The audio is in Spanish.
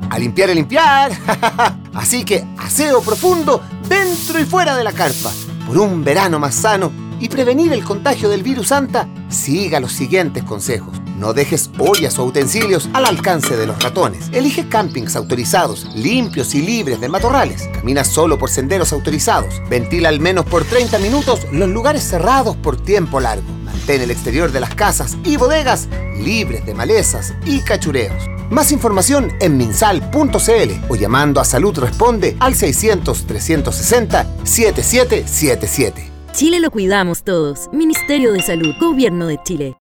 a limpiar y limpiar. Así que aseo profundo dentro y fuera de la carpa. Por un verano más sano y prevenir el contagio del virus Anta, siga los siguientes consejos. No dejes ollas o utensilios al alcance de los ratones. Elige campings autorizados, limpios y libres de matorrales. Camina solo por senderos autorizados. Ventila al menos por 30 minutos los lugares cerrados por tiempo largo. Mantén el exterior de las casas y bodegas libres de malezas y cachureos. Más información en minsal.cl o llamando a Salud Responde al 600-360-7777. Chile lo cuidamos todos. Ministerio de Salud, Gobierno de Chile.